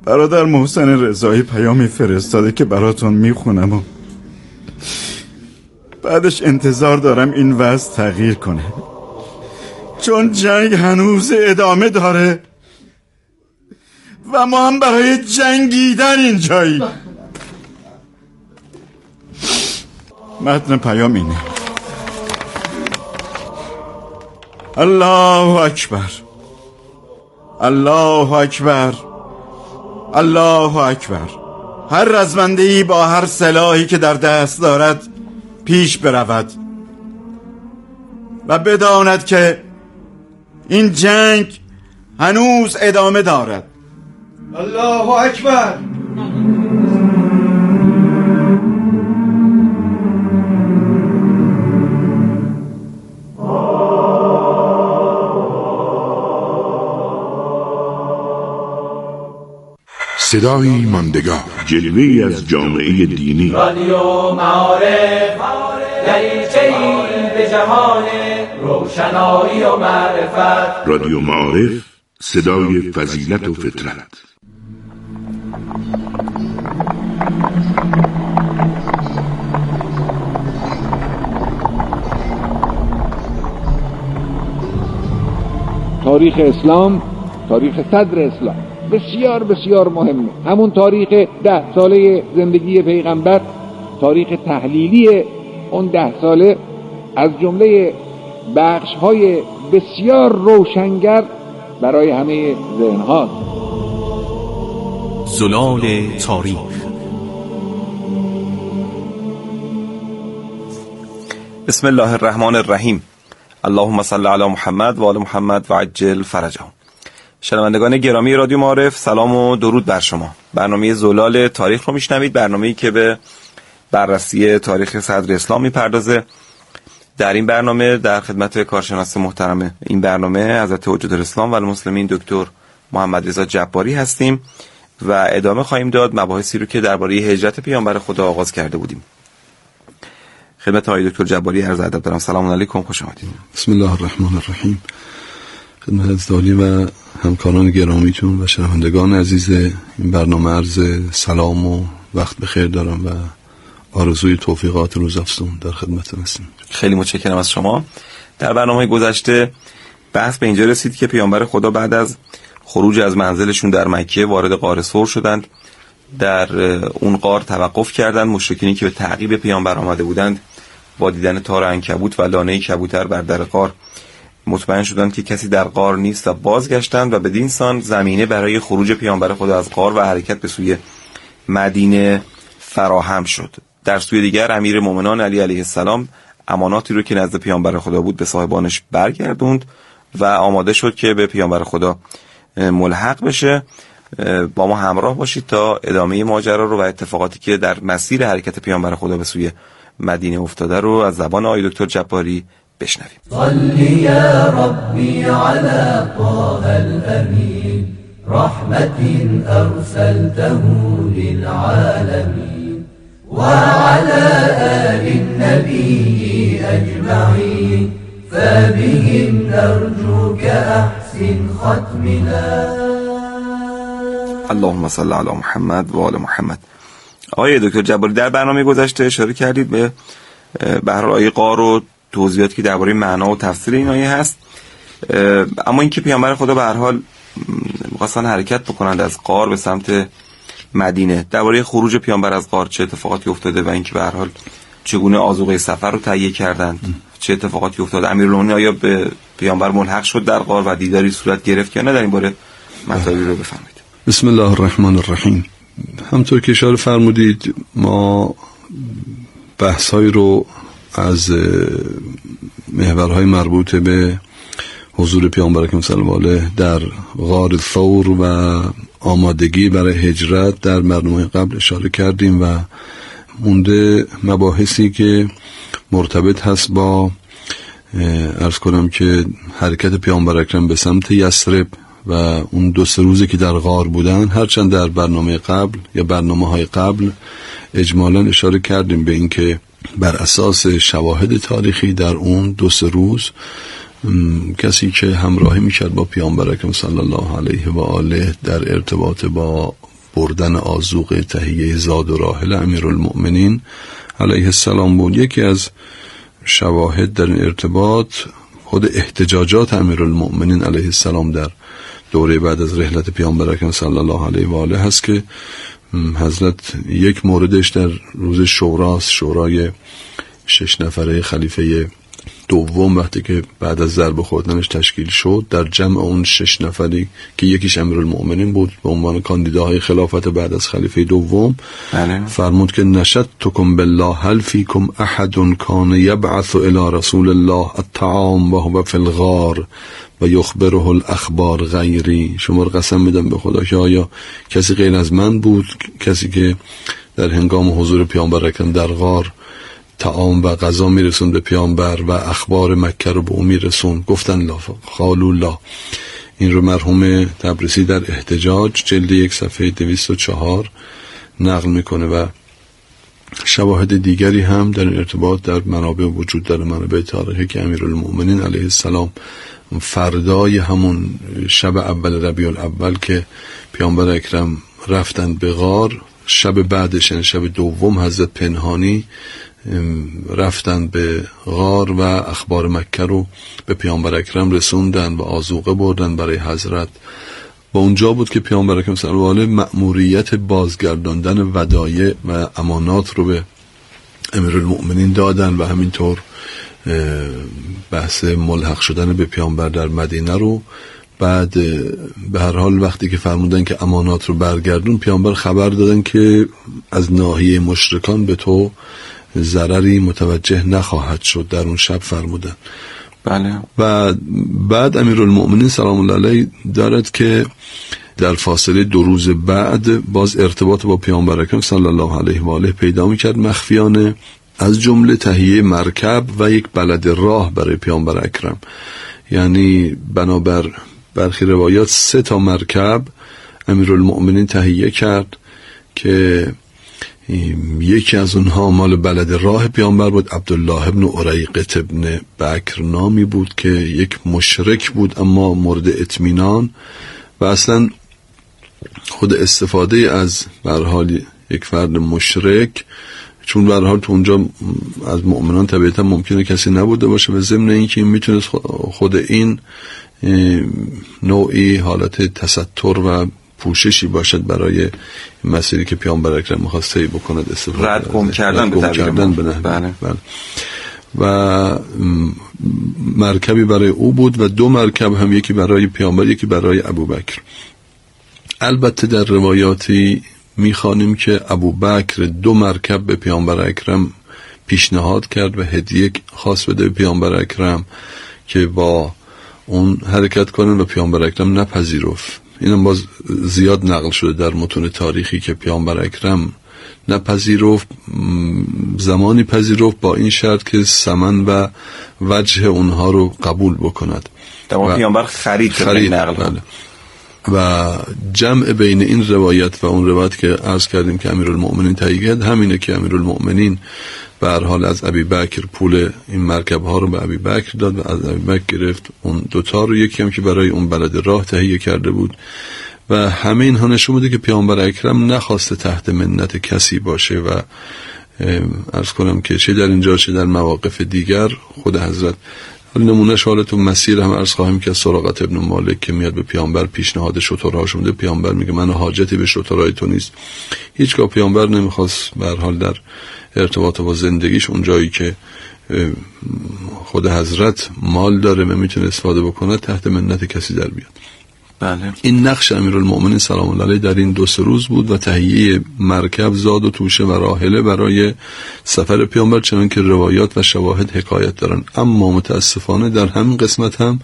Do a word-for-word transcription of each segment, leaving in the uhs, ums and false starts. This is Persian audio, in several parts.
برادر محسن رضایی پیامی فرستاده که براتون میخونم و بعدش انتظار دارم این وضع تغییر کنه، چون جنگ هنوز ادامه داره و ما هم برای جنگیدن اینجایی. متن پیام اینه: الله اکبر، الله اکبر، الله اکبر. هر رزمنده‌ای با هر سلاحی که در دست دارد پیش برود و بداند که این جنگ هنوز ادامه دارد. الله اکبر. صدایی ماندگار، جلوه‌ای از جامعه دینی. رادیو معارف، دریچه‌ای به جهان روشنایی و معرفت. رادیو معارف، صدای فضیلت و فطرت. تاریخ اسلام، تاریخ صدر اسلام بسیار بسیار مهمه. همون تاریخ ده ساله زندگی پیغمبر، تاریخ تحلیلی اون ده ساله از جمله بخش‌های بسیار روشنگر برای همه ذهن‌ها. زلال تاریخ. بسم الله الرحمن الرحیم. اللهم صل علی محمد و آل محمد و عجل فرجهم. شنوندگان گرامی رادیو معارف، سلام و درود بر شما. برنامه زلال تاریخ رو میشنوید، برنامه‌ای که به بررسی تاریخ صدر اسلام میپردازه. در این برنامه در خدمت کارشناس محترم این برنامه حضرت حجت الاسلام و المسلمین دکتر محمد رضا جباری هستیم و ادامه خواهیم داد مباحثی رو که درباره هجرت پیامبر خدا آغاز کرده بودیم. خدمت آقای دکتر جباری عرض ادب دارم. سلام علیکم، خوش آمدید. بسم الله الرحمن الرحیم. خدمت عزیزانی و همکاران گرامیتون و شنوندگان عزیز این برنامه عرض سلام و وقت بخیر دارم و آرزوی توفیقات روز افزون در خدمتتون هستیم. خیلی متشکرم از شما. در برنامه گذشته بحث به اینجا رسید که پیامبر خدا بعد از خروج از منزلشون در مکه وارد غار ثور شدند. در اون غار توقف کردند. مشرکینی که به تعقیب پیامبر آمده بودند با دیدن تار عنکبوت و لانه کبوتر بر در غار مطمئن شدند که کسی در غار نیست و بازگشتند و بدین سان زمینه برای خروج پیامبر خدا از غار و حرکت به سوی مدینه فراهم شد. در سوی دیگر امیر مومنان علی علیه السلام اماناتی رو که نزد پیامبر خدا بود به صاحبانش برگردوند و آماده شد که به پیامبر خدا ملحق بشه. با ما همراه باشید تا ادامه ماجرا رو و اتفاقاتی که در مسیر حرکت پیامبر خدا به سوی مدینه افتاده رو از زبان آقای دکتر جباری بشنویم. صلی یا ربی علی طه الامین رحمت ارسلته للعالمین و علی آل النبی اجمعین فبهم نرجوک احسن ختمنا. اللهم صل علی محمد و آل محمد. آقای دکتر جباری در برنامه گذشته اشاره کردید به به هر آیه غار و توضیحاتی که درباره معنا و تفسیر این آیه هست، اما اینکه پیامبر خدا به هر حال می‌خواستن حرکت بکنند از غار به سمت مدینه، درباره خروج پیامبر از غار چه اتفاقاتی افتاده و اینکه به هر حال چگونه آذوقه سفر رو تهیه کردند، چه اتفاقاتی افتاده؟ امیرالمومنین آیا به پیامبر ملحق شد در غار و دیداری صورت گرفت یا نه؟ در این باره مطالبی رو بفرمایید. بسم الله الرحمن الرحیم. همطور که اشاره فرمودید ما بحث‌هایی رو از محورهای مربوط به حضور پیامبر اکرم صلی الله علیه در غار ثور و آمادگی برای هجرت در برنامه قبل اشاره کردیم و مونده مباحثی که مرتبط هست با عرض کنم که حرکت پیامبر اکرم به سمت یثرب و اون دو سه روزی که در غار بودن، هرچند در برنامه قبل یا برنامه های قبل اجمالاً اشاره کردیم به این که بر اساس شواهد تاریخی در اون دو سه روز کسی که همراهی میکرد با پیامبر اکرم صلی الله علیه و آله در ارتباط با بردن آذوقه تهیه زاد و راحل امیرالمؤمنین علیه السلام بود. یکی از شواهد در این ارتباط خود احتجاجات امیرالمؤمنین علیه السلام در دوره بعد از رحلت پیامبر اکرم صلی الله علیه و آله هست که حضرت یک موردش در روز شوراست، شورای شش نفره خلیفه دوم، وقتی که بعد از ضربه خوردنش تشکیل شد، در جمع اون شش نفری که یکیش امیرالمؤمنین بود به عنوان کاندیداهای خلافت بعد از خلیفه دوم، بله. فرمود که نشدتکم بالله هل فیکم احد کان یبعث الی رسول الله الطعام و هو فی الغار و یخبره الاخبار غیری. شما رو قسم میدم به خدا که آیا کسی غیر از من بود کسی که در هنگام حضور پیامبر اکرم در غار طعام و غذا میرسون به پیامبر و اخبار مکه رو به او میرسون؟ گفتن لا. قالوا لا. این رو مرحوم تبریسی در احتجاج جلد یک صفحه دویست و چهار نقل میکنه و شواهد دیگری هم در این ارتباط در منابع وجود داره، منابع تاریخی که امیرالمؤمنین علیه السلام فردای همون شب اول ربیع الاول که پیامبر اکرم رفتند به غار، شب بعدش یعنی شب دوم حضرت پنهانی رفتن به غار و اخبار مکه رو به پیامبر اکرم رسوندن و آذوقه بردن برای حضرت. و اونجا بود که پیامبر اکرم صلی الله علیه و آله مأموریت بازگرداندن ودایع و امانات رو به امیرالمؤمنین دادن و همینطور بحث ملحق شدن به پیامبر در مدینه رو. بعد به هر حال وقتی که فرمودن که امانات رو برگردون، پیامبر خبر دادن که از ناحیه مشرکان به تو ضرری متوجه نخواهد شد، در اون شب فرمودن. بله. و بعد امیرالمؤمنین سلام الله علیه دارد که در فاصله دو روز بعد باز ارتباط با پیامبر اکرم صلی الله علیه و آله پیدا می‌کرد مخفیانه، از جمله تهیه مرکب و یک بلد راه برای پیامبر اکرم. یعنی بنابر برخی روایات سه تا مرکب امیرالمؤمنین تهیه کرد که یکی از اونها مال بلد راه پیامبر بود، عبدالله ابن اریقط ابن بکر نامی بود که یک مشرک بود اما مورد اطمینان و اصلا خود استفاده از به هر حال یک فرد مشرک، چون به هر حال تو اونجا از مؤمنان طبیعتا ممکنه کسی نبوده باشه و ضمن اینکه این میتونه خود این نوعی حالت تستر و پوششی باشد برای مسیری که پیامبر اکرم می‌خواست طی بکنه، استفاده رد گم کردن به کردن به نحوی. بله. بله. و مرکبی برای او بود و دو مرکب هم، یکی برای پیامبر یکی برای ابوبکر. البته در روایاتی میخوانیم که ابوبکر دو مرکب به پیامبر اکرم پیشنهاد کرد و هدیه خاص بده به پیامبر اکرم که با اون حرکت کنن و پیامبر اکرم نپذیرفت. اینم باز زیاد نقل شده در متون تاریخی که پیامبر اکرم نپذیرفت، زمانی پذیرفت با این شرط که ثمن و وجه اونها رو قبول بکند. در پیامبر خرید خرید نقل بله. و جمع بین این روایت و اون روایت که عرض کردیم که امیرالمؤمنین تهیه کرد همینه که امیرالمؤمنین به هر حال از ابی بکر پول این مرکب ها رو به ابی بکر داد و از ابی بکر گرفت اون دوتا رو، یکی هم که برای اون بلد راه تهیه کرده بود. و همه اینها نشون میده که پیامبر اکرم نخواسته تحت منت کسی باشه و عرض کنم که چه در اینجا چه در مواقف دیگر خود حضرت نمونهش حالا تو مسیر هم عرض خواهیم که سراقت ابن مالک که میاد به پیامبر پیشنهاد شترهاش میده، پیامبر میگه من حاجتی به شترهای تو نیست. هیچگاه پیامبر نمیخواست به هر حال در ارتباط با زندگیش اون جایی که خود حضرت مال داره و میتونه استفاده بکنه تحت منت کسی در بیاد. بله. این نقش امیرالمؤمنین سلام الله علیه در این دو سه روز بود و تهیه مرکب، زاد و توشه و راحله برای سفر پیامبر، چنان که روایات و شواهد حکایت دارن. اما متاسفانه در همین قسمت هم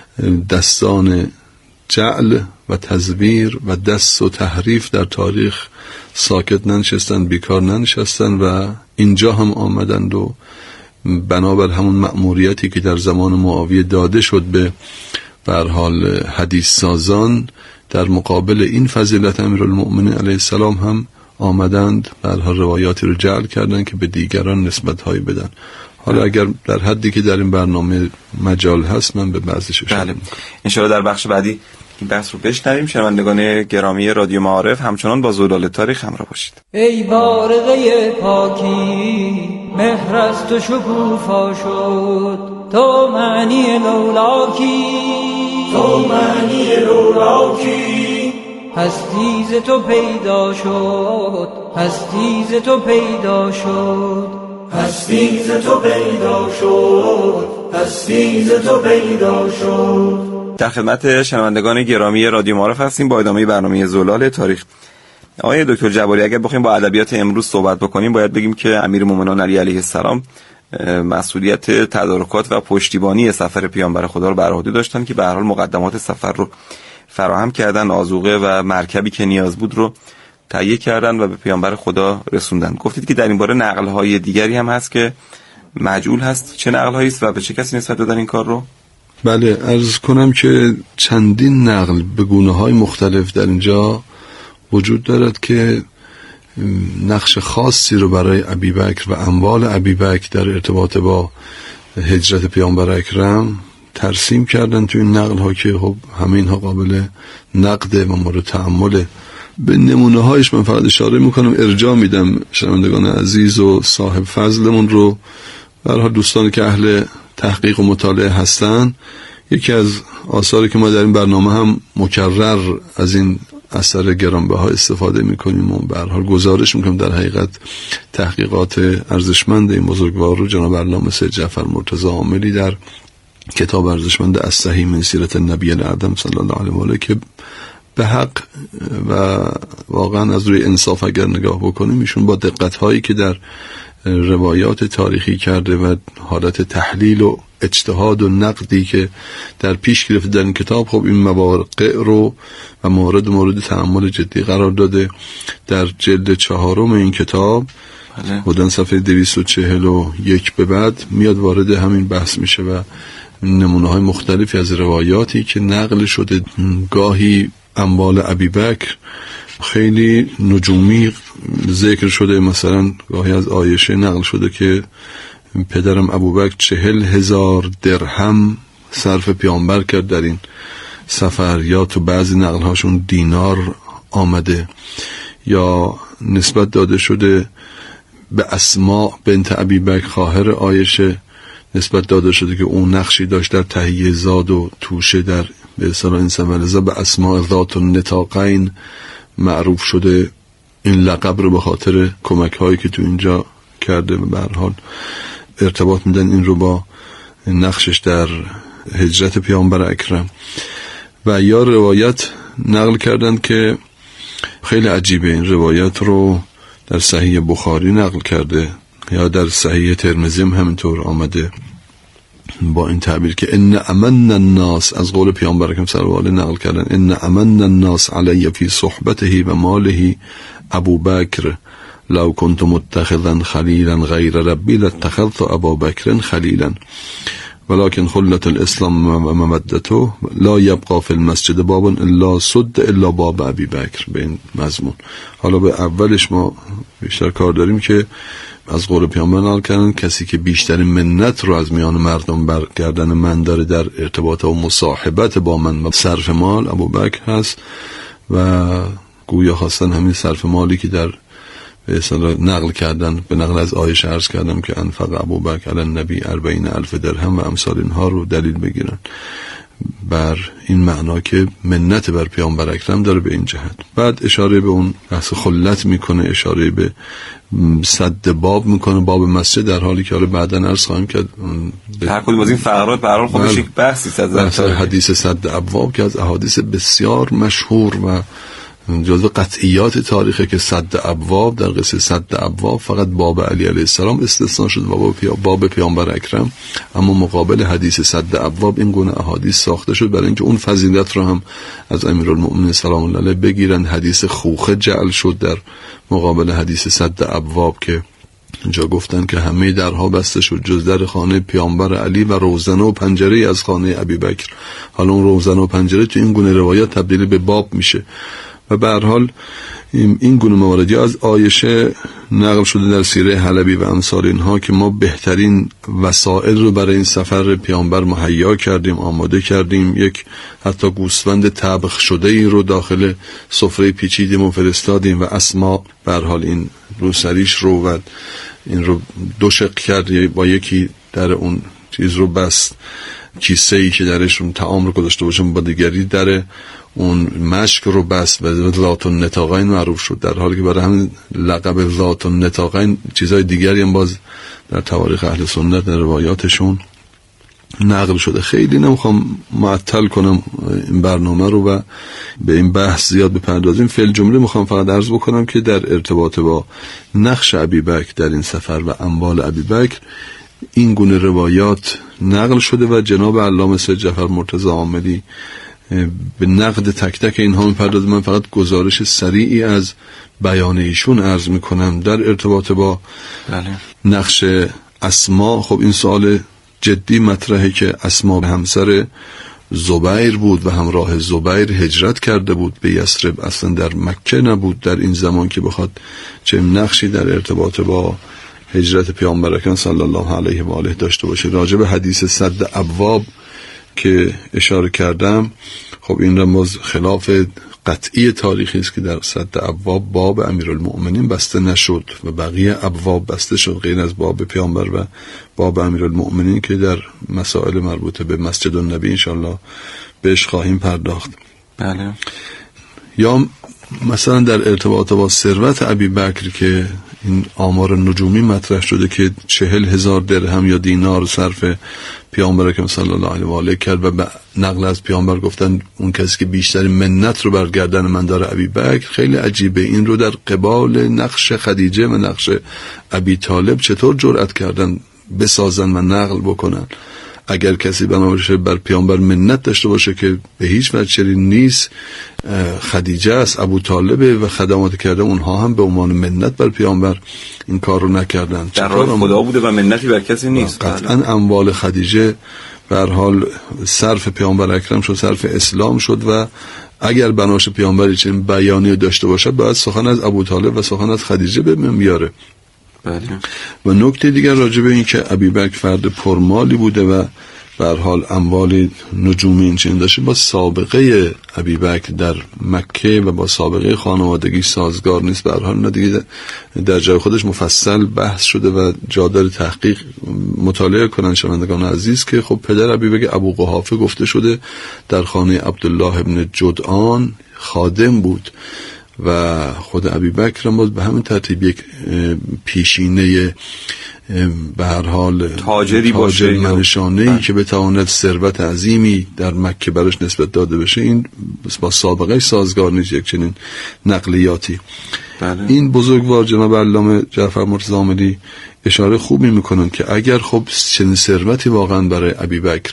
دستان جعل و تزویر و دست و تحریف در تاریخ ساکت ننشستن، بیکار ننشستن و اینجا هم آمدند و بنابر همون مأموریتی که در زمان معاویه داده شد به به هر حال حدیث سازان، در مقابل این فضیلت امیرالمؤمنین علیه السلام هم آمدند به هر حال روایاتی رو جعل کردند که به دیگران نسبت هایی بدن. حالا اگر در حدی که در این برنامه مجال هست من به بعضیش اشاره بله. ان شاء الله در بخش بعدی این بحث رو بشنویم. شنوندگان گرامی رادیو معارف همچنان با زلال تاریخ همراه باشید. ای بارقه پاکی مهر از تو شکوفا شد، تو معنی لولاکی، تو معنی لولاکی، هستی ز تو پیدا شد، هستی ز تو پیدا شد، هستی ز تو پیدا شد، هستی ز تو پیدا شد. در خدمت شنوندگان گرامی رادیو معارف هستیم با ادامه برنامه زلال تاریخ. آقای دکتر جباری، اگر بخوایم با ادبیات امروز صحبت بکنیم باید بگیم که امیرالمومنین علی علیه السلام مسئولیت تدارکات و پشتیبانی سفر پیامبر خدا رو بر عهده داشتن که به هر حال مقدمات سفر رو فراهم کردن، آذوقه و مرکبی که نیاز بود رو تهیه کردن و به پیامبر خدا رسوندن. گفتید که در این باره نقل‌های دیگری هم هست که مجهول هست، چه نقل‌هایی است و به چه کسی نسبت دادن این کار رو؟ بله، عرض کنم که چندین نقل به گونه‌های مختلف در اینجا وجود دارد که نقش خاصی رو برای ابیبکر و اموال ابیبکر در ارتباط با هجرت پیامبر اکرم ترسیم کردن تو این نقل ها که خب همه اینها قابل نقده و مورد تأمله. به نمونه هایش من فقط اشاره میکنم، ارجاع میدم شنوندگان عزیز و صاحب فضلمون رو، به هر حال دوستانی که اهل تحقیق و مطالعه هستن. یکی از آثاری که ما در این برنامه هم مکرر از این اثر گرانبها استفاده میکنیم و به هر حال گزارش میکنیم، در حقیقت تحقیقات ارزشمند این بزرگوار رو جناب علامه سید جعفر مرتضی عاملی در کتاب ارزشمند الصحیح من سیرت النبی الاعظم صلی الله علیه و آله که به حق و واقعا از روی انصاف اگر نگاه بکنیم ایشون با دقت هایی که در روایات تاریخی کرده و حالت تحلیل و اجتهاد و نقدی که در پیش گرفته در این کتاب، خب این مواقع رو و مورد مورد تأمل جدی قرار داده. در جلد چهارم این کتاب بودن صفحه دویست و چهل و یک به بعد میاد وارد همین بحث میشه و نمونه های مختلفی از روایاتی که نقل شده، گاهی اموال ابیبکر خیلی نجومی ذکر شده، مثلا گاهی از عایشه نقل شده که پدرم ابوبکر چهل هزار درهم صرف پیامبر کرد در این سفر، یا تو بعضی نقل هاشون دینار آمده، یا نسبت داده شده به اسماء بنت ابیبکر خواهر عایشه، نسبت داده شده که اون نقشی داشت در تهیه زاد و توشه در به اصطلاح انسان ولذا به اسماء ذات النطاقین معروف شده. این لقب رو به خاطر کمک هایی که تو اینجا کرده به هر حال ارتباط میدن این رو با نقشش در هجرت پیامبر اکرم. و یا روایت نقل کردن که خیلی عجیبه، این روایت رو در صحیح بخاری نقل کرده یا در صحیح ترمذی هم همینطور آمده با این تعبیر که ان امن الناس، از قول پیامبر اکرم صلی الله علیه و آله نقل کردن، ان امن الناس علی فی صحبته و ماله ابوبکر لو كنت متخذا خلیلا غیر ربی لاتخذت ابابکر خلیلا ولكن خلت الاسلام و مودته لا یبقى فی المسجد باب الا سد الا باب ابی بکر. به این مضمون. حالا به اولش ما بیشتر کار داریم که از قول پیامبر نقل کردن کسی که بیشترین منت رو از میان مردم برگردن من داره در ارتباط و مصاحبت با من و صرف مال ابوبکر هست، و گویا خواستن همین صرف مالی که در به اصطلاح نقل کردن، به نقل از عایشه عرض کردم که انفق ابوبکر علی النبی اربعین الف درهم و امثال اینها رو دلیل بگیرن بر این معنا که منت بر پیامبر اکرم داره به این جهت. بعد اشاره به اون بحث خلت میکنه، اشاره به سد باب میکنه، باب مسجد، در حالی که حالا بعداً عرض خواهیم کرد هر کدوم از این فقرات به هر حال خودش یک بحثی صد حدیث سد ابواب که از احادیث بسیار مشهور و جزو قطعیات تاریخه که سد ابواب، در قصه سد ابواب فقط باب علی علیه السلام استثناء شد، باب باب پیامبر اکرم، اما مقابل حدیث سد ابواب این گونه احادیث ساخته شد برای اینکه اون فضیلت رو هم از امیرالمؤمنین سلام الله علیه بگیرن. حدیث خوخه جعل شد در مقابل حدیث سد ابواب که اینجا گفتن که همه درها بسته شد جز در خانه پیامبر علی و روزنه و پنجره از خانه ابیبکر. حالا اون روزنه و پنجره تو این گونه روایات تبدیل به باب میشه و به هر حال این گونه مواردی از عایشه نقل شده در سیره حلبی و امثال اینها که ما بهترین وسایل رو برای این سفر پیامبر مهیا کردیم، آماده کردیم. یک حتی گوسفند طبخ شده ای رو داخل سفره پیچیدیم و فرستادیم و اسما به هر حال این روسریش رو و این رو دو شق کرد، با یکی در اون چیز رو بست، کیسه ای که درش اون طعام رو گذاشته باشم، با دیگری در اون مشک رو بست و ذات النطاقین معروف شد، در حالی که برای همین لقب ذات النطاقین چیزای دیگری هم باز در تواریخ اهل سنت در روایاتشون نقل شده. خیلی نمیخوام معطل کنم این برنامه رو و به این بحث زیاد بپردازیم. فعل جمله میخوام فقط عرض بکنم که در ارتباط با نقش ابیبکر در این سفر و اموال ابیبکر این گونه روایات نقل شده و جناب علامه سید جعفر مرتضی عاملی به نقد تک تک اینها میپردازه. من فقط گزارش سریعی از بیان ایشون عرض میکنم در ارتباط با بله. نقش اسما. خب این سوال جدی مطرحه که اسما همسر زبیر بود و همراه زبیر هجرت کرده بود به یثرب، اصلا در مکه نبود در این زمان که بخواد چه نقشی در ارتباط با هجرت پیامبر اکرم صلی الله علیه و آله داشته باشه. راجع به حدیث صد ابواب که اشاره کردم، خب این رمز خلاف قطعی تاریخی است که در صد ابواب باب امیرالمؤمنین بسته نشد و بقیه ابواب بسته شد غیر از باب پیامبر و باب امیرالمؤمنین که در مسائل مربوطه به مسجد النبی انشالله بهش خواهیم پرداخت. بله. یا مثلا در ارتباط با ثروت ابیبکر که این آمار نجومی مطرح شده که چهل هزار درهم یا دینار صرف پیامبر اکرم صلی الله علیه و آله کرد و نقل از پیامبر گفتن اون کسی که بیشتر منت رو بر گردن من داره ابیبکر. خیلی عجیبه این رو در قبال نقش خدیجه و نقش ابی طالب چطور جرأت کردن بسازن و نقل بکنن. اگر کسی بنابراین بر پیامبر منت داشته باشه که به هیچ وجه چنین نیست، خدیجه است، ابو طالبه و خدمات کرده، اونها هم به عنوان منت بر پیامبر این کار رو نکردن. در راه خدا بوده و منتی بر کسی نیست. قطعا اموال خدیجه به هر حال صرف پیامبر اکرم شد، صرف اسلام شد و اگر بناش پیامبری چنین بیانی داشته باشه باید سخن از ابو طالب و سخن از خدیجه به من بیاره. بله. و نکته دیگر راجع به این که ابیبکر فرد پرمالی بوده و به هر حال اموال نجومی این چنین داشته، با سابقه ابیبکر در مکه و با سابقه خانوادگی سازگار نیست. به هر حال نه دیگه در جای خودش مفصل بحث شده و جا داره تحقیق مطالعه کنن شنوندگان عزیز که خب پدر ابیبکر ابو قحافه گفته شده در خانه عبدالله ابن جدعان خادم بود و خود ابیبکر هم باز به همین ترتیب یک پیشینه به هر حال تاجری باشه، منشانه‌ای که بتواند ثروت عظیمی در مکه براش نسبت داده بشه، این با سابقه سازگار نیست یک چنین نقلیاتی. بله. این بزرگوار جناب علامه جعفر مرتضی عاملی اشاره خوبی میکنن که اگر خب چنین ثروتی واقعا برای ابیبکر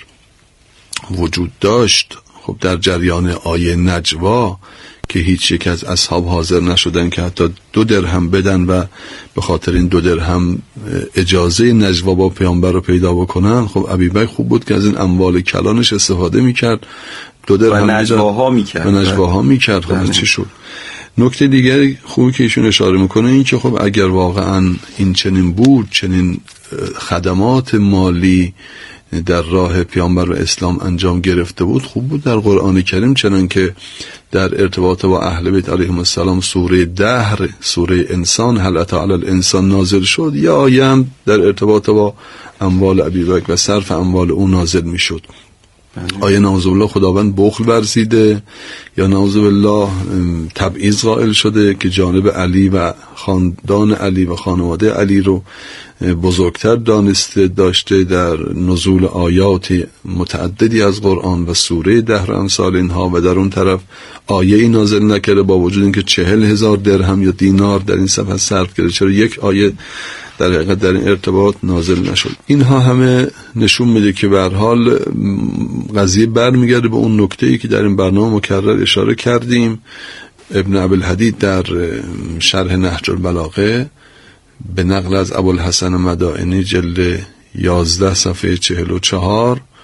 وجود داشت، خب در جریان آیه نجوا که هیچ یک از اصحاب حاضر نشدن که حتی دو درهم بدن و به خاطر این دو درهم اجازه نجوا با پیامبر رو پیدا بکنن، خب ابیبکر خوب بود که از این اموال کلانش استفاده میکرد، دو درهم و نجواها میکرد و نجواها میکرد. خب چی شد؟ نکته دیگری خوبی که ایشون اشاره میکنه این که خب اگر واقعا این چنین بود، چنین خدمات مالی در راه پیامبر و اسلام انجام گرفته بود، خوب بود در قرآن کریم چنان که در ارتباط با اهل بیت علیهم السلام سوره دهر، سوره انسان، هل اتی علی الانسان نازل شد، یا آیه هم در ارتباط با اموال ابیبکر و صرف اموال او نازل میشد. آیا نعوذ بالله خداوند بخل ورزیده یا نعوذ بالله تبعیض قائل شده که جانب علی و خاندان علی و خانواده علی رو بزرگتر دانسته داشته در نزول آیات متعددی از قرآن و سوره دهر امثال اینها و در اون طرف آیه ای نازل نکرده با وجود اینکه چهل هزار درهم یا دینار در این صفحه صرف کرده، چرا یک آیه در حقیقت در این ارتباط نازل نشد؟ اینها همه نشون میده که به هر حال قضیه برمیگرده به اون نکته‌ای که در این برنامه مکرر اشاره کردیم. ابن ابوالحدید در شرح نهج البلاغه به نقل از ابوالحسن مدائنی جلد یازده صفحه چهل و چهار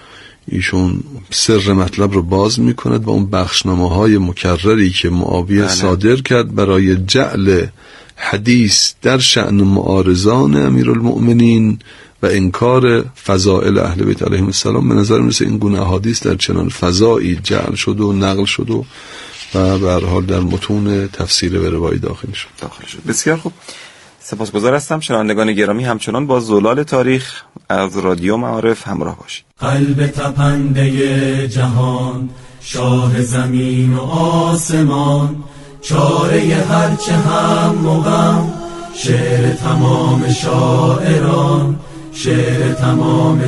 ایشون سر مطلب رو باز میکند و اون بخشنامه های مکرری که معاویه بله. صادر کرد برای جعل حدیث در شأن معارضان امیرالمؤمنین و انکار فضائل اهل بیت علیهم السلام، به نظر میرسه این گونه احادیث در چنان فضایی جعل شد و نقل شد و و به هر حال در متون تفسیر به روایی داخل شد. داخل شد. بسیار خوب. سپاسگزار هستم. شنوندگان گرامی، همچنان با زلال تاریخ از رادیو معارف همراه باشید. قلب تپنده جهان، شاه زمین و آسمان، چاره هرچه هم و غم، شعر تمام شاعران، شعر تمام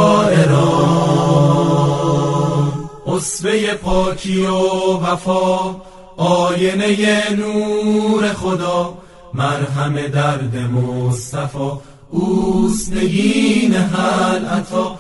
شاعران. اسوه پاکی و وفا، آینه نور خدا، مرهم درد مصطفی، اوست نگین حل عطا،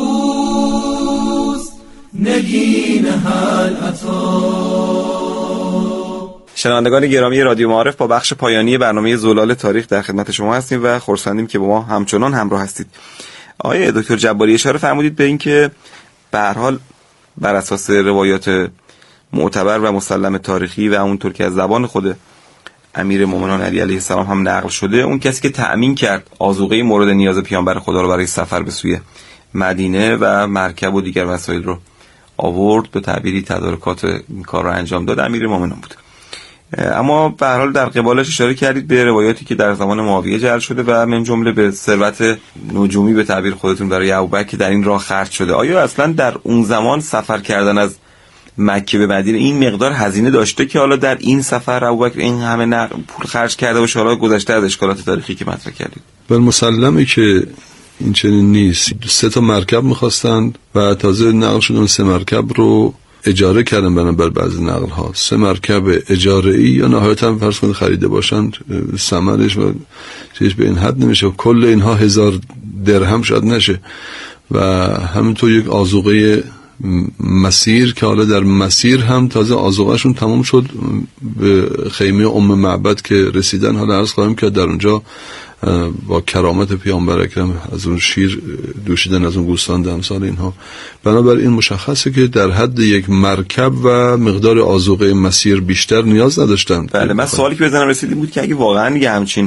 اوست نگین حل عطا. شنوندگان گرامی رادیو معارف، با بخش پایانی برنامه زلال تاریخ در خدمت شما هستیم و خرسندیم که با ما همچنان همراه هستید. آقای دکتر جباری اشاره فرمودید به این که به هر حال بر اساس روایات معتبر و مسلم تاریخی و اونطور که از زبان خود امیر مومنان علی علیه السلام هم نقل شده، اون کسی که تأمین کرد آذوقه مورد نیاز پیامبر خدا رو برای سفر به سوی مدینه و مرکب و دیگر وسایل رو آورد، به تعبیری تدارکات این کار رو انجام داد، امیر مومنان بود. اما به هر حال در قبالش اشاره کردید به روایاتی که در زمان معاویه جعل شده و من جمله به ثروت نجومی به تعبیر خودتون برای ابوبکر که در این راه خرج شده. آیا اصلا در اون زمان سفر کردن از مکه به مدینه این مقدار هزینه داشته که حالا در این سفر ابوبکر این همه نقد پول خرج کرده باشه، حالا گذشته از اشکالات تاریخی که مطرح کردید؟ بل مسلمه که این چنین نیست. سه تا مرکب می‌خواستند و تازه نقل شدن سه مرکب رو اجاره کردن بنابر بعضی نقل ها. سه مرکب اجاره ای یا نهایتا فرض کنید خریده باشند، ثمنش و چیزش به این حد نمیشه، کل اینها هزار درهم شاید نشه. و همینطور یک آذوقه مسیر که حالا در مسیر هم تازه آذوقهشون تمام شد، به خیمه ام معبد که رسیدن، حالا عرض خواهیم که در اونجا با کرامت پیامبر اکرم از اون شیر دوشیدن، از اون گوستان دمسال اینها. بنابراین مشخصه که در حد یک مرکب و مقدار آذوقه مسیر بیشتر نیاز نداشتن. بله، من سوالی که بزنم رسیدیم بود که اگه واقعا یه همچین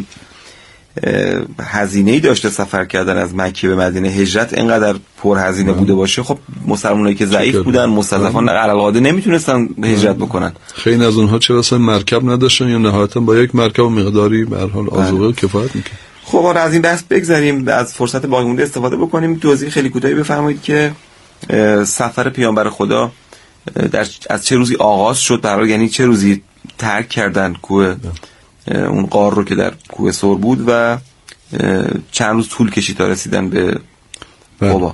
هزینه‌ای داشته سفر کردن از مکه به مدینه، هجرت اینقدر پر هزینه بوده باشه، خب مسلمانایی که ضعیف بودن، مستضعفان علالقاده نمیتونستن هجرت بکنن. خیلی از اونها چرا اصلا مرکب نداشتن یا نهایتا با یک مرکب و مقداری به هر حال آذوقه کفایت میکنه. خب آره، از این بحث بگذریم، از فرصت باقی مونده استفاده بکنیم. توضیح خیلی کوتاهی بفرمایید که سفر پیامبر خدا در از چه روزی آغاز شد، برای یعنی چه روزی ترک کردن کوه اون غار رو که در کوه سور بود و چند روز طول کشید تا رسیدن به قبا.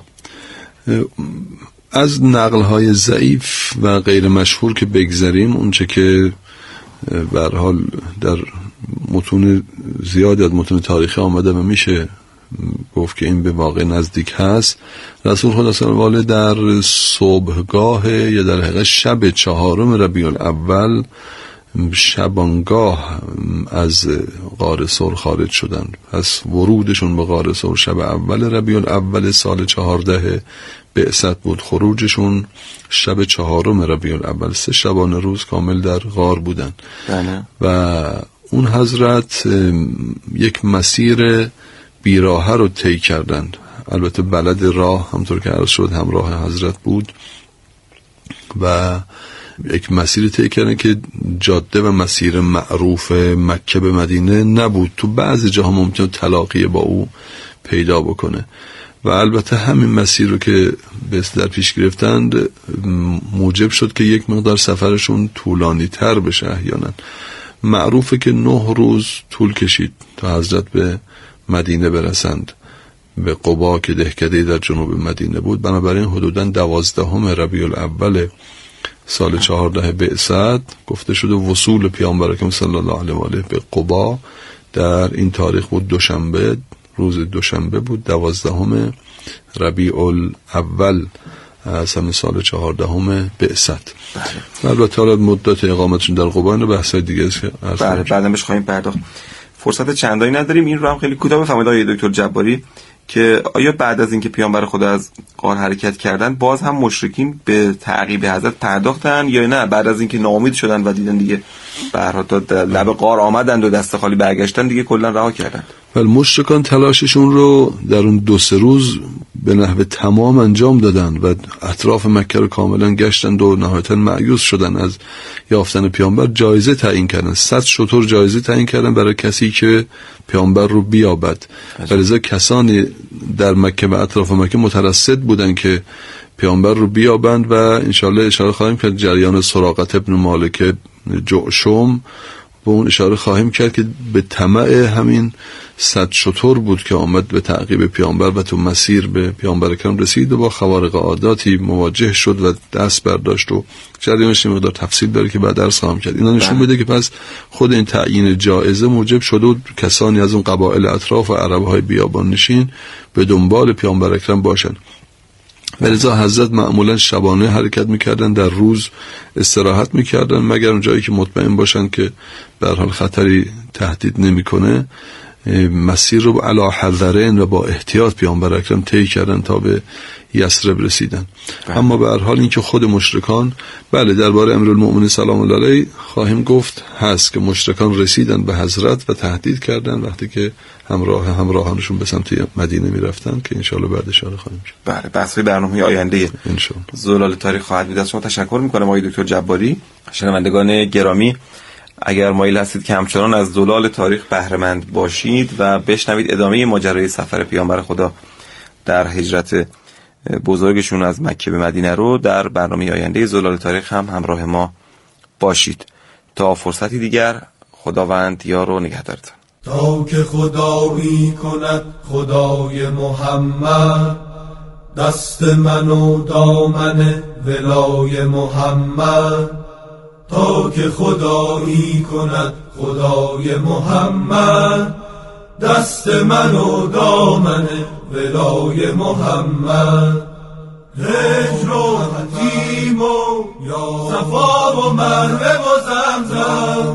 از نقل‌های ضعیف و غیر مشهور که بگذاریم، اونچه که به هر حال در متون زیادی از متون تاریخی آمده و میشه گفت که این به واقع نزدیک هست، رسول خدا صلی الله علیه و آله در صبحگاه یا در حقیقت شب چهارم ربیع الاول شبانگاه از غار ثور خارج شدند. پس ورودشون به غار ثور شب اول ربیع الاول سال چهارده بعثت بود، خروجشون شب چهارم ربیع الاول، سه شبانه روز کامل در غار بودن. بله. و اون حضرت یک مسیر بیراهه رو طی کردند. البته بلد راه همطور که عرض شد همراه حضرت بود و یک مسیر طی کردن که جاده و مسیر معروف مکه به مدینه نبود. تو بعضی جاها ممکن تلاقی با او پیدا بکنه و البته همین مسیر رو که بس در پیش گرفتند موجب شد که یک مقدار سفرشون طولانی تر بشه. احیانا معروفه که نه روز طول کشید تا حضرت به مدینه برسند، به قبا که دهکده در جنوب مدینه بود. بنابراین حدوداً دوازدهم ربیع الاول سال چهارده بعثت گفته شده وصول پیامبر اکرم صلی الله علیه و آله به قبا در این تاریخ بود، دوشنبه، روز دوشنبه بود، دوازدهم ربیع الاول از همین سال چهاردهم بعثت. بله. البته حالا مدت اقامتشون در قبا اینو بحث دیگه است که بله بعداً بهش خواهیم پرداخت. فرصت چندانی نداریم. این رو هم خیلی کوتاه بفرمایید آقای دکتر جباری که آیا بعد از اینکه پیامبر خدا از غار حرکت کردن باز هم مشرکین به تعقیب حضرت پرداختن یا نه؟ بعد از اینکه ناامید شدن و دیدن دیگه به هر حال تا لب غار آمدند و دست خالی برگشتن، دیگه کلا رها کردن. ولی مشرکان تلاششون رو در اون دو سه روز به نحو تمام انجام دادن و اطراف مکه رو کاملا گشتند و نهایتا مایوس شدن از یافتن پیامبر. جایزه تعیین کردن، صد شتر جایزه تعیین کردن برای کسی که پیامبر رو بیابد. ولذا کسانی در مکه و اطراف مکه مترصد بودن که پیامبر رو بیابند و انشالله اشاره خواهیم کرد جریان سراقت ابن مالک جعشم، به اون اشاره خواهیم کرد که به طمع همین صد شتر بود که آمد به تعقیب پیامبر و تو مسیر به پیامبر اکرم رسید و با خوارق عاداتی مواجه شد و دست برداشت و جریانش مقدار تفصیل داره که بعد درس خواهم کرد. اینا نشون میده که پس خود این تعیین جایزه موجب شده و کسانی از اون قبایل اطراف و عربهای بیابان نشین به دنبال پیامبر اکرم باشن. ولذا حضرت معمولا شبانه حرکت میکردن، در روز استراحت میکردن مگر اون جایی که مطمئن باشن که به هر حال خطری تهدید نمیکنه. مسیر رو علی حذرین و با احتیاط پیامبر اکرم طی کردن تا به یثرب رسیدن. بله. اما به هر حال اینکه خود مشرکان، بله درباره امیرالمؤمنین سلام الله علیه خواهیم گفت هست که مشرکان رسیدن به حضرت و تهدید کردن وقتی که همراه همراهانشون به سمت مدینه میرفتن که انشالله بعد اشاره خواهیم کرد. بله، بحث برنامه آینده انشالله زلال تاریخ خواهد بود. از شما تشکر میکنم آقای دکتر جباری. شنوندگان گرامی، اگر مایل هستید که همچنان از زلال تاریخ بهره مند باشید و بشنوید ادامه ماجرای سفر پیامبر خدا در هجرت بزرگشون از مکه به مدینه رو، در برنامه آینده زلال تاریخ هم همراه ما باشید. تا فرصتی دیگر، خداوند یار و نگهدارتان. تا که خدایی کند خدای محمد، دست من و دامن ولای محمد. تا که خدایی کند خدای محمد، دست من و دامن ولای محمد. هجر و حتیم و صفا و مروه و زمزم،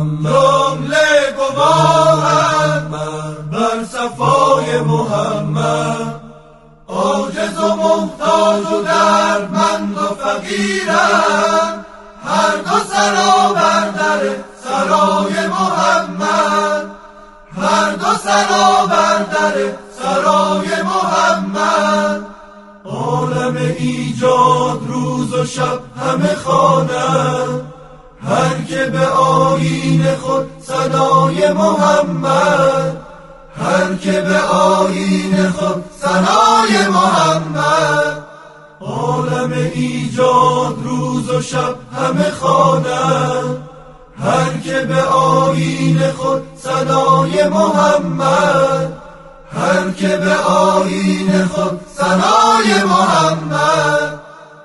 جمله گواهند بر صفای محمد. عاجز و محتاج و دردمند و فقیرم، هر دو سرا بر در سرای محمد. هر دو سرا بر در سرای محمد. عالم ایجاد روز و شب همه خوانند، هر که به آیین خود ثنای محمد. هر که به آیین خود ثنای محمد. عالم ایجاد روز و شب همه خوانند، هر که به آیین خود ثنای محمد. هر که به آیین خود ثنای محمد.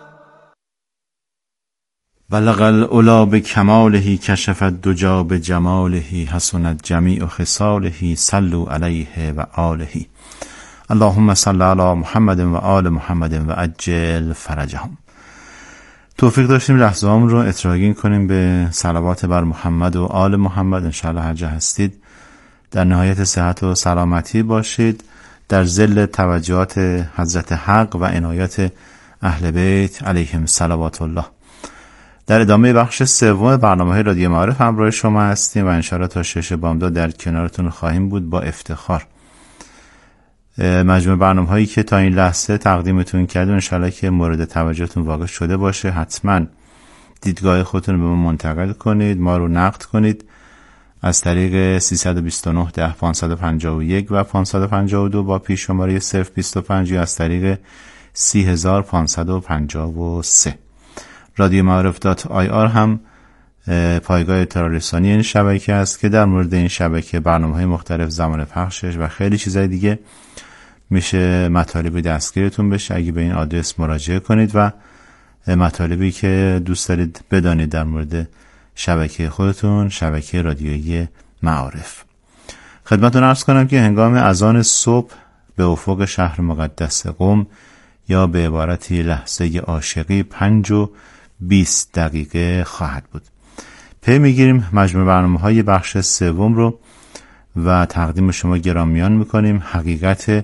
بلغ العلا بکماله، کشف الدجی بجماله، حسنت جمیع خصاله، صلوا علیه و آله. اللهم صل علی محمد و آل محمد و عجل فرجهم. توفیق داشتیم لحظه هم رو اتراگین کنیم به صلوات بر محمد و آل محمد. انشاءالله هر جا هستید در نهایت صحت و سلامتی باشید، در ظل توجهات حضرت حق و عنایات اهل بیت علیهم صلوات الله. در ادامه بخش سوم برنامه رادیو معارف همراه شما هستیم و انشاءالله تا شش بامداد در کنارتون خواهیم بود با افتخار. مجموع برنامه هایی که تا این لحظه تقدیمتون کردیم انشاءالله که مورد توجهتون واقع شده باشه. حتما دیدگاه خودتون رو به ما منتقل کنید، ما رو نقد کنید از طریق سیصد و بیست و نه ده پانصد و پنجاه و یک و پانصد و پنجاه و دو با پیش شماره صفر بیست و پنج یا از طریق سی هزار پانصد و پنجاه و سه. رادیو معارف دات آی آر هم پایگاه اطلاع رسانی این شبکه است که در مورد این شبکه برنامه‌های مختلف، زمان پخشش و خیلی چیزای دیگه میشه مطالب دستگیرتون بشه. اگه به این آدرس مراجعه کنید و مطالبی که دوست دارید بدانید در مورد شبکه خودتون، شبکه رادیویی معارف. خدمتتون عرض کنم که هنگام اذان صبح به افق شهر مقدس قم یا به عبارتی لحظه عاشقی پنج و بیست دقیقه خواهد بود. پی میگیریم مجموع برنامه های بخش سوم رو و تقدیم شما گرامیان میکنیم. حقیقت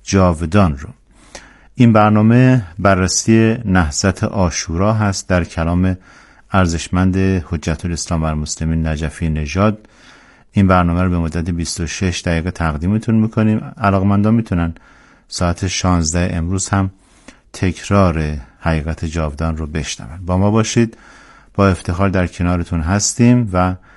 جاودان رو. این برنامه بررسی نهضت عاشورا هست در کلام ارزشمند حجت الاسلام و المسلمین نجفی نژاد. این برنامه رو به مدت بیست و شش دقیقه تقدیمتون میکنیم. علاقمندان میتونن ساعت شانزده امروز هم تکرار حقیقت جاودان رو بشنون. با ما باشید، با افتخار در کنارتون هستیم و